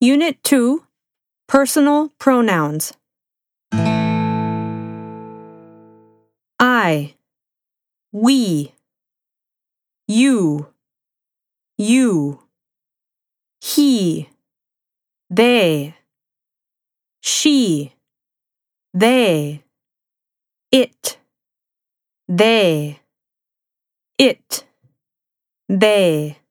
Unit 2, Personal Pronouns. I, we, you, he, they, she, they, it, they,